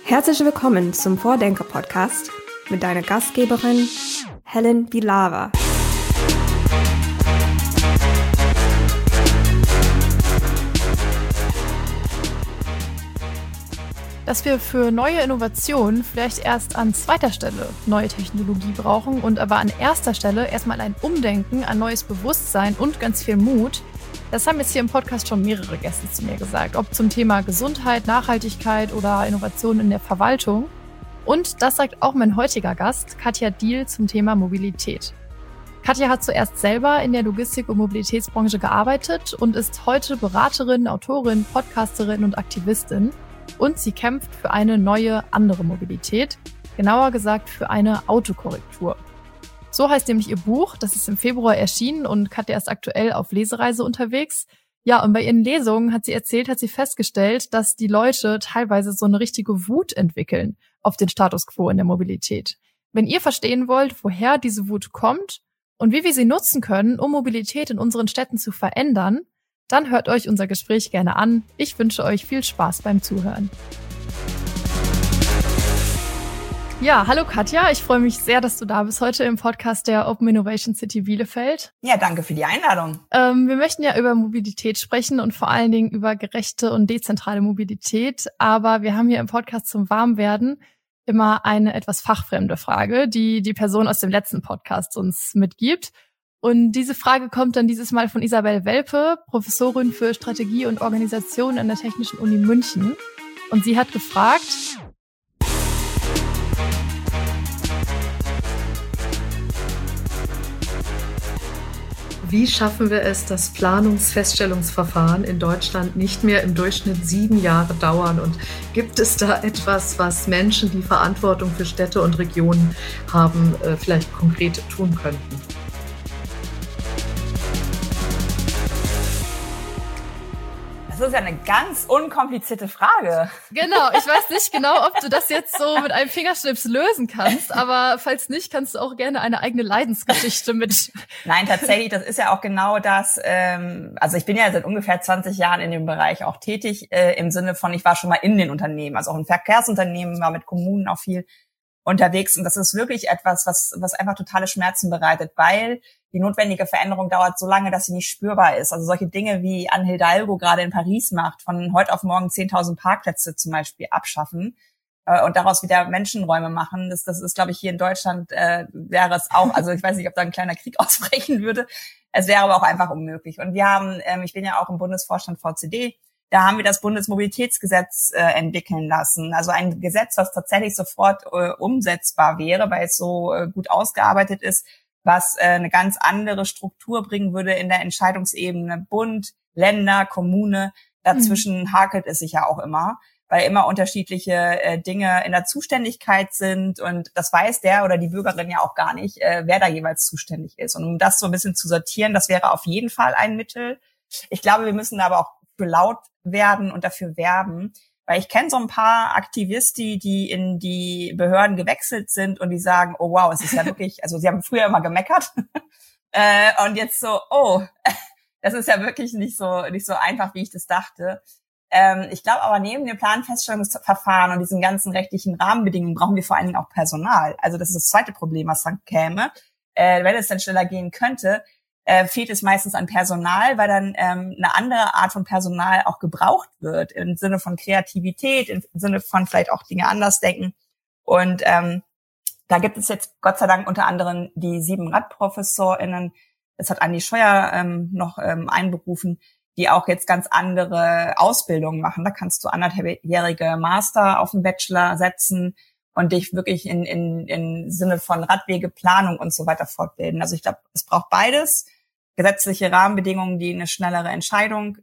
Herzlich willkommen zum Vordenker-Podcast mit deiner Gastgeberin Helen Bilava. Dass wir für neue Innovationen vielleicht erst an zweiter Stelle neue Technologie brauchen und aber an erster Stelle erstmal ein Umdenken, ein neues Bewusstsein und ganz viel Mut. Das haben jetzt hier im Podcast schon mehrere Gäste zu mir gesagt, ob zum Thema Gesundheit, Nachhaltigkeit oder Innovation in der Verwaltung. Und das sagt auch mein heutiger Gast, Katja Diehl, zum Thema Mobilität. Katja hat zuerst selber in der Logistik- und Mobilitätsbranche gearbeitet und ist heute Beraterin, Autorin, Podcasterin und Aktivistin. Und sie kämpft für eine neue, andere Mobilität, genauer gesagt für eine Autokorrektur. So heißt nämlich ihr Buch, das ist im Februar erschienen und Katja ist aktuell auf Lesereise unterwegs. Ja, und bei ihren Lesungen hat sie festgestellt, dass die Leute teilweise so eine richtige Wut entwickeln auf den Status quo in der Mobilität. Wenn ihr verstehen wollt, woher diese Wut kommt und wie wir sie nutzen können, um Mobilität in unseren Städten zu verändern, dann hört euch unser Gespräch gerne an. Ich wünsche euch viel Spaß beim Zuhören. Ja, hallo Katja, ich freue mich sehr, dass du da bist heute im Podcast der Open Innovation City Bielefeld. Ja, danke für die Einladung. Wir möchten ja über Mobilität sprechen und vor allen Dingen über gerechte und dezentrale Mobilität. Aber wir haben hier im Podcast zum Warmwerden immer eine etwas fachfremde Frage, die die Person aus dem letzten Podcast uns mitgibt. Und diese Frage kommt dann dieses Mal von Isabel Welpe, Professorin für Strategie und Organisation an der Technischen Uni München. Und sie hat gefragt: Wie schaffen wir es, dass Planungsfeststellungsverfahren in Deutschland nicht mehr im Durchschnitt 7 Jahre dauern? Und gibt es da etwas, was Menschen, die Verantwortung für Städte und Regionen haben, vielleicht konkret tun könnten? Das ist ja eine ganz unkomplizierte Frage. Genau, ich weiß nicht genau, ob du das jetzt so mit einem Fingerschnips lösen kannst, aber falls nicht, kannst du auch gerne eine eigene Leidensgeschichte mit. Nein, tatsächlich, das ist ja auch genau das. Also ich bin ja seit ungefähr 20 Jahren in dem Bereich auch tätig, im Sinne von, ich war schon mal in den Unternehmen, also auch in Verkehrsunternehmen, war mit Kommunen auch viel unterwegs. Und das ist wirklich etwas, was einfach totale Schmerzen bereitet, weil die notwendige Veränderung dauert so lange, dass sie nicht spürbar ist. Also solche Dinge, wie Anne Hidalgo gerade in Paris macht, von heute auf morgen 10.000 Parkplätze zum Beispiel abschaffen und daraus wieder Menschenräume machen, das ist, glaube ich, hier in Deutschland wäre es auch, also ich weiß nicht, ob da ein kleiner Krieg ausbrechen würde. Es wäre aber auch einfach unmöglich. Und wir haben, ich bin ja auch im Bundesvorstand VCD, da haben wir das Bundesmobilitätsgesetz entwickeln lassen. Also ein Gesetz, was tatsächlich sofort umsetzbar wäre, weil es so gut ausgearbeitet ist, was eine ganz andere Struktur bringen würde in der Entscheidungsebene Bund, Länder, Kommune. Dazwischen hakelt es sich ja auch immer, weil immer unterschiedliche Dinge in der Zuständigkeit sind und das weiß der oder die Bürgerin ja auch gar nicht, wer da jeweils zuständig ist. Und um das so ein bisschen zu sortieren, das wäre auf jeden Fall ein Mittel. Ich glaube, wir müssen aber auch für laut werden und dafür werben. Weil ich kenne so ein paar Aktivisten, die in die Behörden gewechselt sind und die sagen, oh wow, es ist ja wirklich, also sie haben früher immer gemeckert und jetzt so, oh, das ist ja wirklich nicht so einfach, wie ich das dachte. Ich glaube aber neben dem Planfeststellungsverfahren und diesen ganzen rechtlichen Rahmenbedingungen brauchen wir vor allen Dingen auch Personal. Also das ist das zweite Problem, was dann käme. Wenn es dann schneller gehen könnte, fehlt es meistens an Personal, weil dann eine andere Art von Personal auch gebraucht wird, im Sinne von Kreativität, im Sinne von vielleicht auch Dinge anders denken. Und da gibt es jetzt Gott sei Dank unter anderem die 7 Radprofessorinnen, das hat Andi Scheuer noch einberufen, die auch jetzt ganz andere Ausbildungen machen. Da kannst du 1,5-jährige Master auf den Bachelor setzen und dich wirklich in Sinne von Radwegeplanung und so weiter fortbilden. Also ich glaube, es braucht beides. Gesetzliche Rahmenbedingungen, die eine schnellere Entscheidung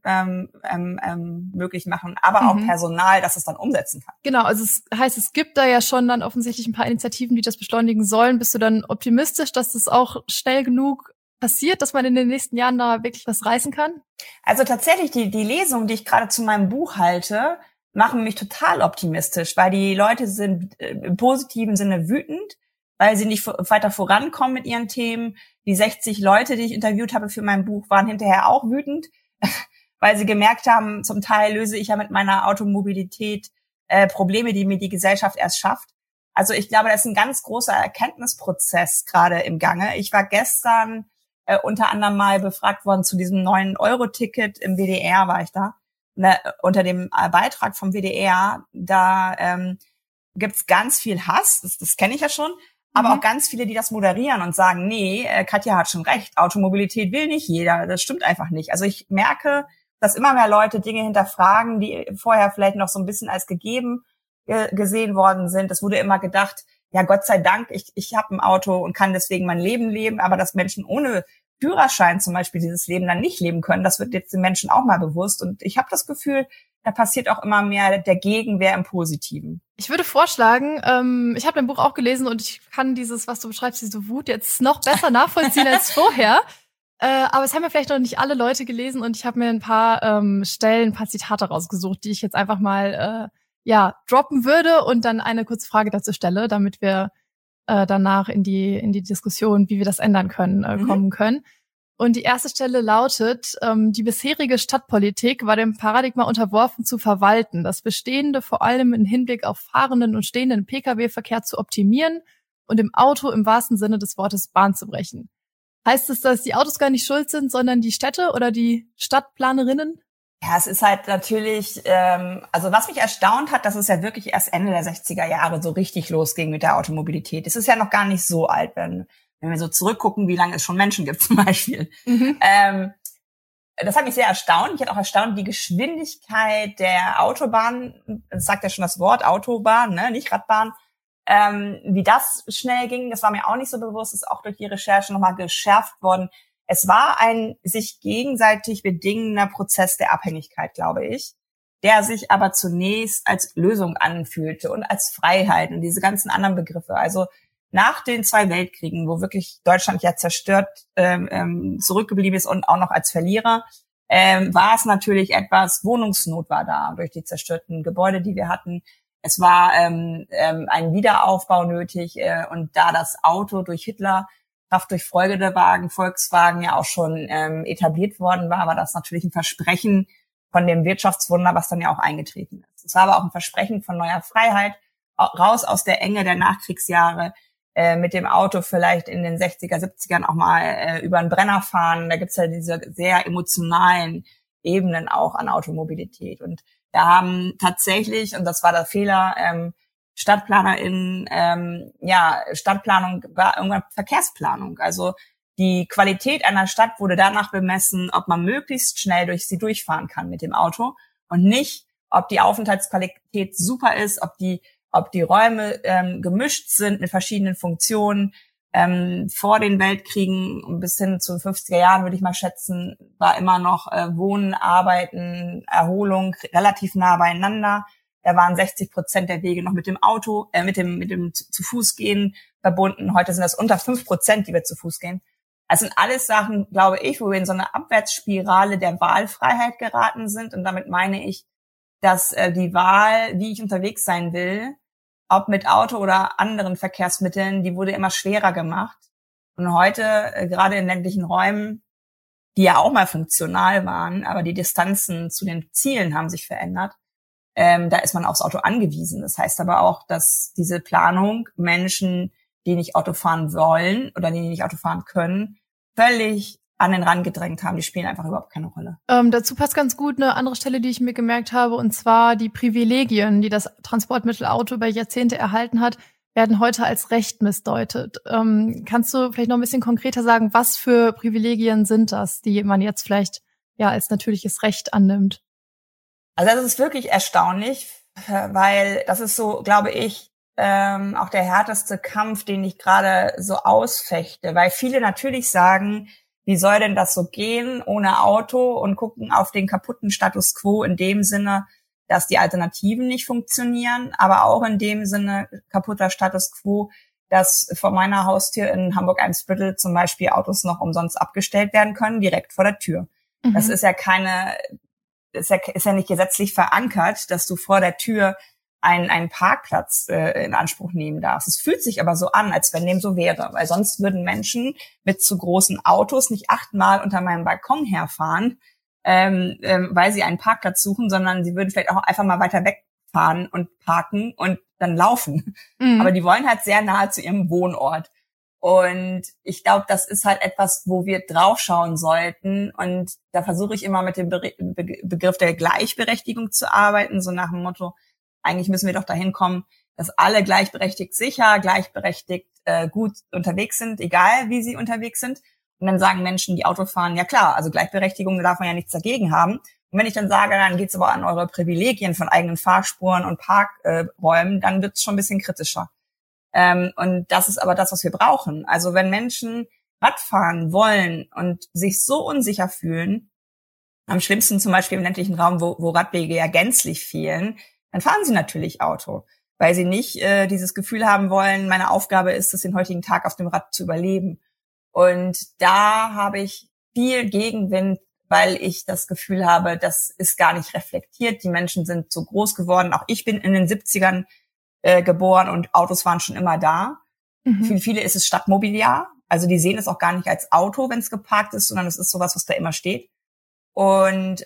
möglich machen, aber auch Personal, das es dann umsetzen kann. Genau, also es heißt, es gibt da ja schon dann offensichtlich ein paar Initiativen, die das beschleunigen sollen. Bist du dann optimistisch, dass das auch schnell genug passiert, dass man in den nächsten Jahren da wirklich was reißen kann? Also tatsächlich, die Lesung, die ich gerade zu meinem Buch halte, machen mich total optimistisch, weil die Leute sind im positiven Sinne wütend, weil sie nicht weiter vorankommen mit ihren Themen. Die 60 Leute, die ich interviewt habe für mein Buch, waren hinterher auch wütend, weil sie gemerkt haben, zum Teil löse ich ja mit meiner Automobilität Probleme, die mir die Gesellschaft erst schafft. Also ich glaube, das ist ein ganz großer Erkenntnisprozess gerade im Gange. Ich war gestern unter anderem mal befragt worden zu diesem 9-Euro-Ticket im WDR, war ich da. Unter dem Beitrag vom WDR, da gibt's ganz viel Hass, das kenne ich ja schon, aber auch ganz viele, die das moderieren und sagen, nee, Katja hat schon recht, Automobilität will nicht jeder, das stimmt einfach nicht. Also ich merke, dass immer mehr Leute Dinge hinterfragen, die vorher vielleicht noch so ein bisschen als gegeben gesehen worden sind. Es wurde immer gedacht, ja Gott sei Dank, ich habe ein Auto und kann deswegen mein Leben leben, aber dass Menschen ohne Führerschein zum Beispiel dieses Leben dann nicht leben können, das wird jetzt den Menschen auch mal bewusst. Und ich habe das Gefühl, da passiert auch immer mehr der Gegenwehr im Positiven. Ich würde vorschlagen, ich habe dein Buch auch gelesen und ich kann dieses, was du beschreibst, diese Wut jetzt noch besser nachvollziehen als vorher. Aber es haben ja vielleicht noch nicht alle Leute gelesen und ich habe mir ein paar Stellen, ein paar Zitate rausgesucht, die ich jetzt einfach mal droppen würde und dann eine kurze Frage dazu stelle, damit wir danach in die Diskussion, wie wir das ändern können, kommen können. Und die erste Stelle lautet, die bisherige Stadtpolitik war dem Paradigma unterworfen zu verwalten, das Bestehende vor allem im Hinblick auf fahrenden und stehenden Pkw-Verkehr zu optimieren und im Auto im wahrsten Sinne des Wortes Bahn zu brechen. Heißt es, dass die Autos gar nicht schuld sind, sondern die Städte oder die Stadtplanerinnen? Ja, es ist halt natürlich, also was mich erstaunt hat, dass es ja wirklich erst Ende der 60er Jahre so richtig losging mit der Automobilität. Es ist ja noch gar nicht so alt, wenn wir so zurückgucken, wie lange es schon Menschen gibt zum Beispiel. Das hat mich sehr erstaunt. Ich hatte auch erstaunt, die Geschwindigkeit der Autobahn, das sagt ja schon das Wort Autobahn, ne, nicht Radbahn, wie das schnell ging, das war mir auch nicht so bewusst, ist auch durch die Recherche nochmal geschärft worden. Es war ein sich gegenseitig bedingender Prozess der Abhängigkeit, glaube ich, der sich aber zunächst als Lösung anfühlte und als Freiheit und diese ganzen anderen Begriffe. Also nach den 2 Weltkriegen, wo wirklich Deutschland ja zerstört zurückgeblieben ist und auch noch als Verlierer, war es natürlich etwas, Wohnungsnot war da durch die zerstörten Gebäude, die wir hatten. Es war ein Wiederaufbau nötig und da das Auto durch Hitler, Kraft durch Volkswagen ja auch schon etabliert worden war das natürlich ein Versprechen von dem Wirtschaftswunder, was dann ja auch eingetreten ist. Es war aber auch ein Versprechen von neuer Freiheit, raus aus der Enge der Nachkriegsjahre, mit dem Auto vielleicht in den 60er, 70ern auch mal über einen Brenner fahren. Da gibt's ja diese sehr emotionalen Ebenen auch an Automobilität. Und da haben tatsächlich, und das war der Fehler, StadtplanerInnen, Stadtplanung war irgendwann Verkehrsplanung. Also die Qualität einer Stadt wurde danach bemessen, ob man möglichst schnell durch sie durchfahren kann mit dem Auto und nicht, ob die Aufenthaltsqualität super ist, ob die Räume gemischt sind mit verschiedenen Funktionen. Vor den Weltkriegen bis hin zu den 50er Jahren, würde ich mal schätzen, war immer noch Wohnen, Arbeiten, Erholung relativ nah beieinander. Da waren 60% der Wege noch mit dem Auto, mit dem zu Fuß gehen verbunden. Heute sind das unter 5%, die wir zu Fuß gehen. Das sind alles Sachen, glaube ich, wo wir in so eine Abwärtsspirale der Wahlfreiheit geraten sind. Und damit meine ich, dass die Wahl, wie ich unterwegs sein will, ob mit Auto oder anderen Verkehrsmitteln, die wurde immer schwerer gemacht. Und heute, gerade in ländlichen Räumen, die ja auch mal funktional waren, aber die Distanzen zu den Zielen haben sich verändert, da ist man aufs Auto angewiesen. Das heißt aber auch, dass diese Planung Menschen, die nicht Auto fahren wollen oder die nicht Auto fahren können, völlig an den Rand gedrängt haben. Die spielen einfach überhaupt keine Rolle. Dazu passt ganz gut eine andere Stelle, die ich mir gemerkt habe, und zwar die Privilegien, die das Transportmittel Auto über Jahrzehnte erhalten hat, werden heute als Recht missdeutet. Kannst du vielleicht noch ein bisschen konkreter sagen, was für Privilegien sind das, die man jetzt vielleicht als natürliches Recht annimmt? Also das ist wirklich erstaunlich, weil das ist so, glaube ich, auch der härteste Kampf, den ich gerade so ausfechte, weil viele natürlich sagen, wie soll denn das so gehen ohne Auto, und gucken auf den kaputten Status quo in dem Sinne, dass die Alternativen nicht funktionieren, aber auch in dem Sinne kaputter Status quo, dass vor meiner Haustür in Hamburg-Eimsbüttel zum Beispiel Autos noch umsonst abgestellt werden können, direkt vor der Tür. Mhm. Das ist ja ist ja nicht gesetzlich verankert, dass du vor der Tür einen Parkplatz in Anspruch nehmen darfst. Es fühlt sich aber so an, als wenn dem so wäre, weil sonst würden Menschen mit zu großen Autos nicht 8-mal unter meinem Balkon herfahren, weil sie einen Parkplatz suchen, sondern sie würden vielleicht auch einfach mal weiter weg fahren und parken und dann laufen. Aber die wollen halt sehr nahe zu ihrem Wohnort. Und ich glaube, das ist halt etwas, wo wir draufschauen sollten. Und da versuche ich immer mit dem Begriff der Gleichberechtigung zu arbeiten, so nach dem Motto, eigentlich müssen wir doch dahin kommen, dass alle gleichberechtigt sicher, gleichberechtigt gut unterwegs sind, egal wie sie unterwegs sind. Und dann sagen Menschen, die Auto fahren, ja klar, also Gleichberechtigung, da darf man ja nichts dagegen haben. Und wenn ich dann sage, dann geht's aber an eure Privilegien von eigenen Fahrspuren und Parkräumen, dann wird's schon ein bisschen kritischer. Und das ist aber das, was wir brauchen. Also wenn Menschen Radfahren wollen und sich so unsicher fühlen, am schlimmsten zum Beispiel im ländlichen Raum, wo Radwege ja gänzlich fehlen, dann fahren sie natürlich Auto, weil sie nicht dieses Gefühl haben wollen, meine Aufgabe ist es, den heutigen Tag auf dem Rad zu überleben. Und da habe ich viel Gegenwind, weil ich das Gefühl habe, das ist gar nicht reflektiert. Die Menschen sind so groß geworden. Auch ich bin in den 70ern geboren und Autos waren schon immer da. Für viele ist es Stadtmobiliar. Also die sehen es auch gar nicht als Auto, wenn es geparkt ist, sondern es ist sowas, was da immer steht. Und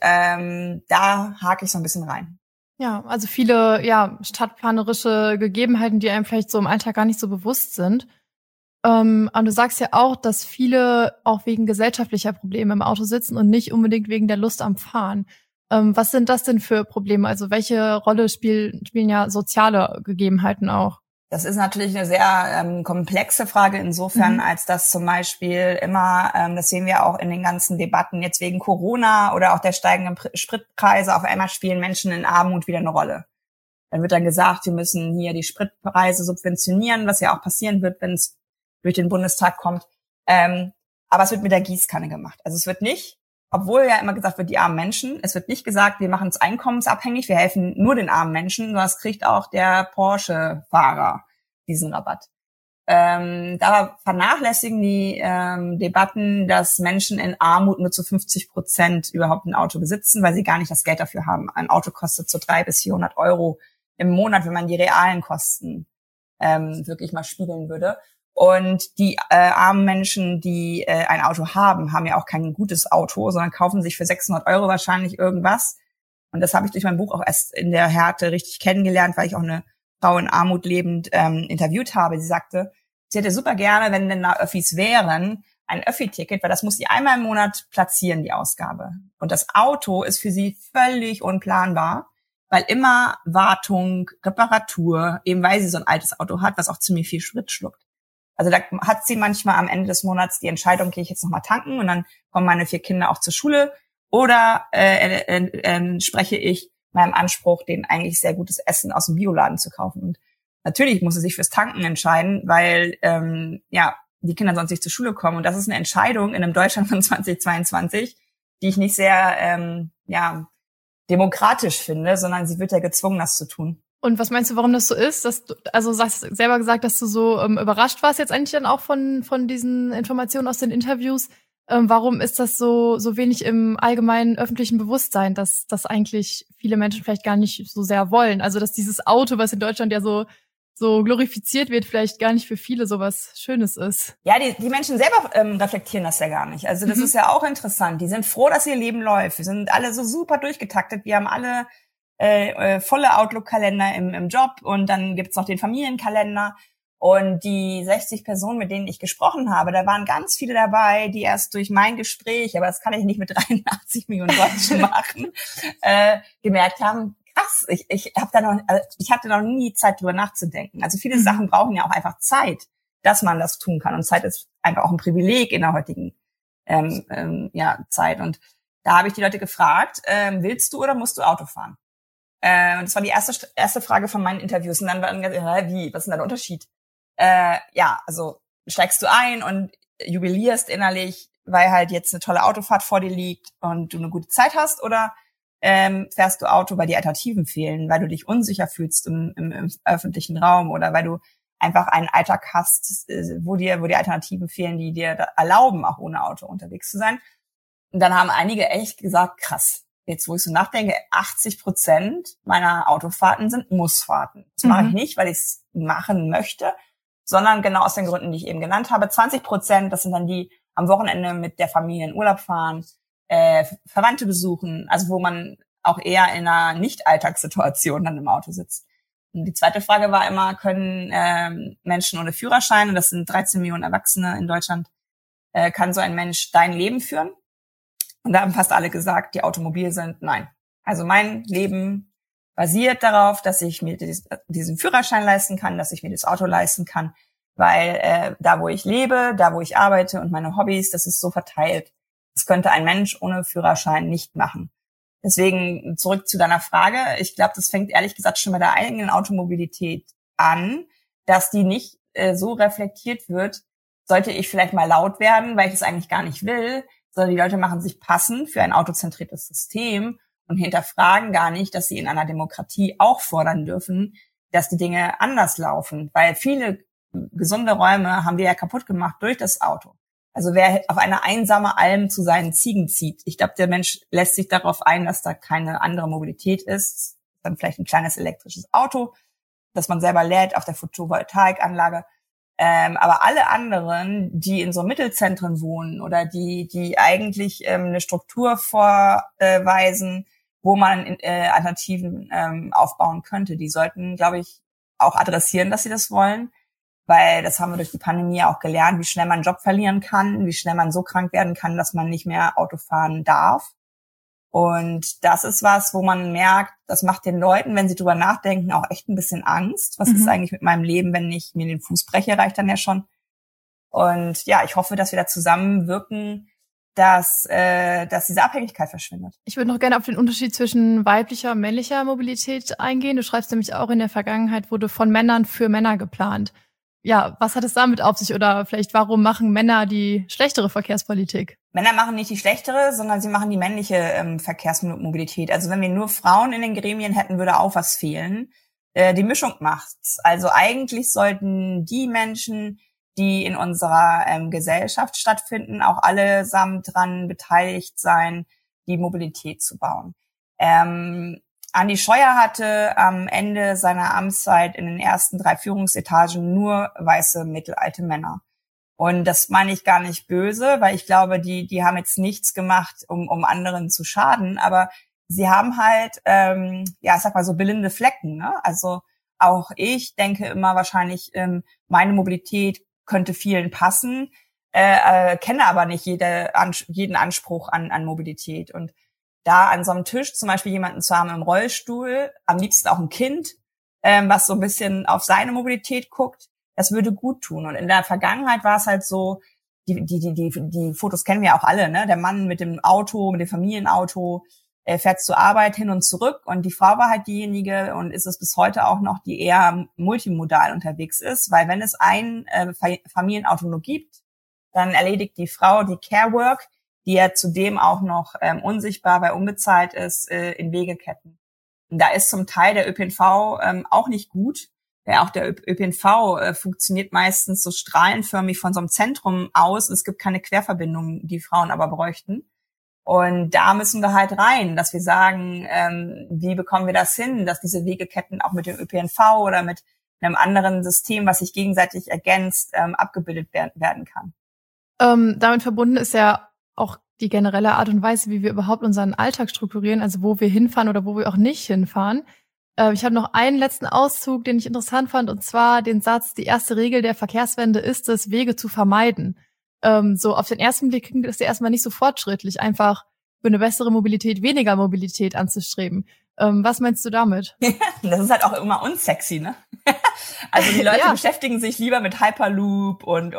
da hake ich so ein bisschen rein. Ja, also viele stadtplanerische Gegebenheiten, die einem vielleicht so im Alltag gar nicht so bewusst sind. Und du sagst ja auch, dass viele auch wegen gesellschaftlicher Probleme im Auto sitzen und nicht unbedingt wegen der Lust am Fahren. Was sind das denn für Probleme? Also welche Rolle spielen ja soziale Gegebenheiten auch? Das ist natürlich eine sehr komplexe Frage insofern, als dass zum Beispiel immer, das sehen wir auch in den ganzen Debatten jetzt wegen Corona oder auch der steigenden Spritpreise, auf einmal spielen Menschen in Armut wieder eine Rolle. Dann wird dann gesagt, wir müssen hier die Spritpreise subventionieren, was ja auch passieren wird, wenn es durch den Bundestag kommt. Aber es wird mit der Gießkanne gemacht. Also es wird nicht, obwohl ja immer gesagt wird, die armen Menschen, es wird nicht gesagt, wir machen es einkommensabhängig, wir helfen nur den armen Menschen, sondern es kriegt auch der Porsche-Fahrer diesen Rabatt. Da vernachlässigen die Debatten, dass Menschen in Armut nur zu 50% überhaupt ein Auto besitzen, weil sie gar nicht das Geld dafür haben. Ein Auto kostet so 300 bis 400 Euro im Monat, wenn man die realen Kosten wirklich mal spiegeln würde. Und die armen Menschen, die ein Auto haben, haben ja auch kein gutes Auto, sondern kaufen sich für 600 Euro wahrscheinlich irgendwas. Und das habe ich durch mein Buch auch erst in der Härte richtig kennengelernt, weil ich auch eine Frau in Armut lebend interviewt habe. Sie sagte, sie hätte super gerne, wenn denn da Öffis wären, ein Öffi-Ticket, weil das muss sie einmal im Monat platzieren, die Ausgabe. Und das Auto ist für sie völlig unplanbar, weil immer Wartung, Reparatur, eben weil sie so ein altes Auto hat, was auch ziemlich viel Sprit schluckt. Also da hat sie manchmal am Ende des Monats die Entscheidung, gehe ich jetzt nochmal tanken und dann kommen meine 4 Kinder auch zur Schule oder entspreche ich meinem Anspruch, denen eigentlich sehr gutes Essen aus dem Bioladen zu kaufen. Und natürlich muss sie sich fürs Tanken entscheiden, weil die Kinder sonst nicht zur Schule kommen. Und das ist eine Entscheidung in einem Deutschland von 2022, die ich nicht sehr demokratisch finde, sondern sie wird ja gezwungen, das zu tun. Und was meinst du, warum das so ist? Dass du, also hast selber gesagt, dass du so überrascht warst jetzt eigentlich dann auch von diesen Informationen aus den Interviews. Warum ist das so wenig im allgemeinen öffentlichen Bewusstsein, dass das eigentlich viele Menschen vielleicht gar nicht so sehr wollen? Also dass dieses Auto, was in Deutschland ja so glorifiziert wird, vielleicht gar nicht für viele so was Schönes ist. Ja, die Menschen selber reflektieren das ja gar nicht. Also das ist ja auch interessant. Die sind froh, dass ihr Leben läuft. Wir sind alle so super durchgetaktet. Wir haben alle volle Outlook-Kalender im Job und dann gibt's noch den Familienkalender. Und die 60 Personen, mit denen ich gesprochen habe, da waren ganz viele dabei, die erst durch mein Gespräch, aber das kann ich nicht mit 83 Millionen Deutschen machen, gemerkt haben, krass, ich hatte noch nie Zeit, drüber nachzudenken. Also viele Sachen brauchen ja auch einfach Zeit, dass man das tun kann. Und Zeit ist einfach auch ein Privileg in der heutigen Zeit. Und da habe ich die Leute gefragt, willst du oder musst du Auto fahren? Und das war die erste Frage von meinen Interviews. Und dann war gesagt, wie, was ist denn da der Unterschied? Also steigst du ein und jubilierst innerlich, weil halt jetzt eine tolle Autofahrt vor dir liegt und du eine gute Zeit hast, oder fährst du Auto, weil die Alternativen fehlen, weil du dich unsicher fühlst im öffentlichen Raum oder weil du einfach einen Alltag hast, wo die Alternativen fehlen, die dir erlauben, auch ohne Auto unterwegs zu sein. Und dann haben einige echt gesagt, krass. Jetzt, wo ich so nachdenke, 80% meiner Autofahrten sind Mussfahrten. Das mache ich nicht, weil ich es machen möchte, sondern genau aus den Gründen, die ich eben genannt habe. 20%, das sind dann die am Wochenende mit der Familie in Urlaub fahren, Verwandte besuchen, also wo man auch eher in einer Nicht-Alltagssituation dann im Auto sitzt. Und die zweite Frage war immer, können Menschen ohne Führerschein, und das sind 13 Millionen Erwachsene in Deutschland, kann so ein Mensch dein Leben führen? Und da haben fast alle gesagt, die automobil sind, nein. Also mein Leben basiert darauf, dass ich mir diesen Führerschein leisten kann, dass ich mir das Auto leisten kann, weil da, wo ich lebe, da, wo ich arbeite und meine Hobbys, das ist so verteilt. Das könnte ein Mensch ohne Führerschein nicht machen. Deswegen zurück zu deiner Frage. Ich glaube, das fängt ehrlich gesagt schon bei der eigenen Automobilität an, dass die nicht so reflektiert wird, sollte ich vielleicht mal laut werden, weil ich es eigentlich gar nicht will, sondern die Leute machen sich passend für ein autozentriertes System und hinterfragen gar nicht, dass sie in einer Demokratie auch fordern dürfen, dass die Dinge anders laufen. Weil viele gesunde Räume haben wir ja kaputt gemacht durch das Auto. Also wer auf eine einsame Alm zu seinen Ziegen zieht, ich glaube, der Mensch lässt sich darauf ein, dass da keine andere Mobilität ist. Dann vielleicht ein kleines elektrisches Auto, das man selber lädt auf der Photovoltaikanlage. Aber alle anderen, die in so Mittelzentren wohnen oder die eigentlich eine Struktur vorweisen, wo man Alternativen aufbauen könnte, die sollten, glaube ich, auch adressieren, dass sie das wollen. Weil das haben wir durch die Pandemie auch gelernt, wie schnell man einen Job verlieren kann, wie schnell man so krank werden kann, dass man nicht mehr Auto fahren darf. Und das ist was, wo man merkt, das macht den Leuten, wenn sie drüber nachdenken, auch echt ein bisschen Angst. Was ist eigentlich mit meinem Leben, wenn ich mir den Fuß breche, reicht dann ja schon. Und ja, ich hoffe, dass wir da zusammenwirken, dass diese Abhängigkeit verschwindet. Ich würde noch gerne auf den Unterschied zwischen weiblicher und männlicher Mobilität eingehen. Du schreibst nämlich auch, in der Vergangenheit wurde von Männern für Männer geplant. Ja, was hat es damit auf sich oder vielleicht warum machen Männer die schlechtere Verkehrspolitik? Männer machen nicht die schlechtere, sondern sie machen die männliche Verkehrsmobilität. Also wenn wir nur Frauen in den Gremien hätten, würde auch was fehlen. Die Mischung macht's. Also eigentlich sollten die Menschen, die in unserer Gesellschaft stattfinden, auch allesamt dran beteiligt sein, die Mobilität zu bauen. Andi Scheuer hatte am Ende seiner Amtszeit in den ersten 3 Führungsetagen nur weiße, mittelalte Männer. Und das meine ich gar nicht böse, weil ich glaube, die haben jetzt nichts gemacht, um anderen zu schaden, aber sie haben halt, ich sag mal so blinde Flecken, ne? Also auch ich denke immer wahrscheinlich, meine Mobilität könnte vielen passen, kenne aber nicht jeden Anspruch an Mobilität. Und da an so einem Tisch zum Beispiel jemanden zu haben im Rollstuhl, am liebsten auch ein Kind, was so ein bisschen auf seine Mobilität guckt, das würde gut tun. Und in der Vergangenheit war es halt so, die Fotos kennen wir auch alle, ne? Der Mann mit dem Auto, mit dem Familienauto, fährt zur Arbeit hin und zurück und die Frau war halt diejenige und ist es bis heute auch noch, die eher multimodal unterwegs ist, weil wenn es ein Familienauto nur gibt, dann erledigt die Frau die Care-Work, die ja zudem auch noch unsichtbar, weil unbezahlt ist, in Wegeketten. Und da ist zum Teil der ÖPNV auch nicht gut. Ja, auch der ÖPNV funktioniert meistens so strahlenförmig von so einem Zentrum aus. Es gibt keine Querverbindungen, die Frauen aber bräuchten. Und da müssen wir halt rein, dass wir sagen, wie bekommen wir das hin, dass diese Wegeketten auch mit dem ÖPNV oder mit einem anderen System, was sich gegenseitig ergänzt, abgebildet werden kann. Damit verbunden ist ja auch die generelle Art und Weise, wie wir überhaupt unseren Alltag strukturieren, also wo wir hinfahren oder wo wir auch nicht hinfahren. Ich habe noch einen letzten Auszug, den ich interessant fand, und zwar den Satz, die erste Regel der Verkehrswende ist es, Wege zu vermeiden. So auf den ersten Blick klingt das ja erstmal nicht so fortschrittlich, einfach für eine bessere Mobilität, weniger Mobilität anzustreben. Was meinst du damit? Das ist halt auch immer unsexy, ne? Also die Leute beschäftigen sich lieber mit Hyperloop und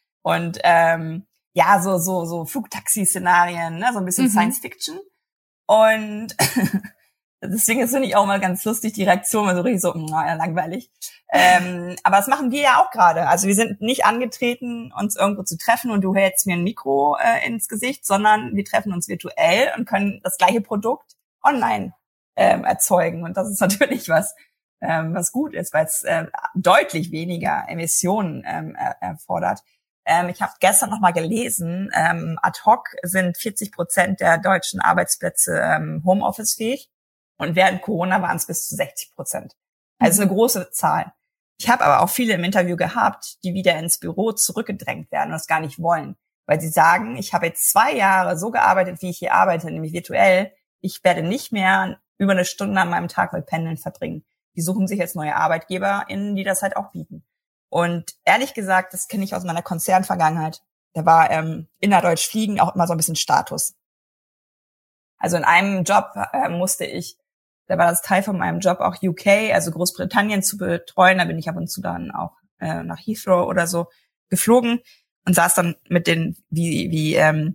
so Flugtaxi-Szenarien, ne? So ein bisschen Science Fiction. Und deswegen finde ich auch mal ganz lustig, die Reaktion war so richtig so, langweilig. Aber das machen wir ja auch gerade. Also wir sind nicht angetreten, uns irgendwo zu treffen und du hältst mir ein Mikro ins Gesicht, sondern wir treffen uns virtuell und können das gleiche Produkt online erzeugen. Und das ist natürlich was gut ist, weil es deutlich weniger Emissionen erfordert. Ich habe gestern noch mal gelesen, ad hoc sind 40% der deutschen Arbeitsplätze Homeoffice-fähig. Und während Corona waren es bis zu 60%. Also eine große Zahl. Ich habe aber auch viele im Interview gehabt, die wieder ins Büro zurückgedrängt werden und das gar nicht wollen. Weil sie sagen, ich habe jetzt 2 Jahre so gearbeitet, wie ich hier arbeite, nämlich virtuell. ich werde nicht mehr über eine Stunde an meinem Tag mit Pendeln verbringen. Die suchen sich jetzt neue ArbeitgeberInnen, die das halt auch bieten. Und ehrlich gesagt, das kenne ich aus meiner Konzernvergangenheit, da war innerdeutsch Fliegen auch immer so ein bisschen Status. Also in einem Job da war das Teil von meinem Job auch UK, also Großbritannien zu betreuen. Da bin ich ab und zu dann auch nach Heathrow oder so geflogen und saß dann mit den, wie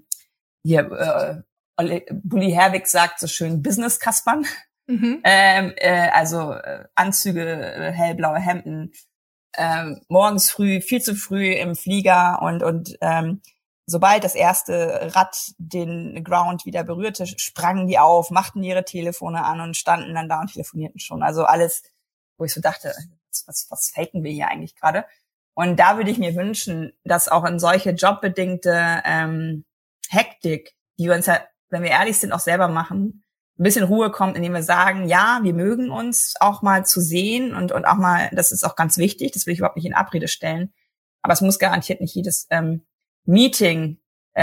Bully Herwig sagt so schön, Business-Kaspern. Also Anzüge, hellblaue Hemden, morgens früh, viel zu früh im Flieger und sobald das erste Rad den Ground wieder berührte, sprangen die auf, machten ihre Telefone an und standen dann da und telefonierten schon. Also alles, wo ich so dachte, was faken wir hier eigentlich gerade? Und da würde ich mir wünschen, dass auch in solche jobbedingte Hektik, die wir uns ja, wenn wir ehrlich sind, auch selber machen, ein bisschen Ruhe kommt, indem wir sagen, ja, wir mögen uns auch mal zu sehen und auch mal, das ist auch ganz wichtig, das will ich überhaupt nicht in Abrede stellen, aber es muss garantiert nicht jedes Meeting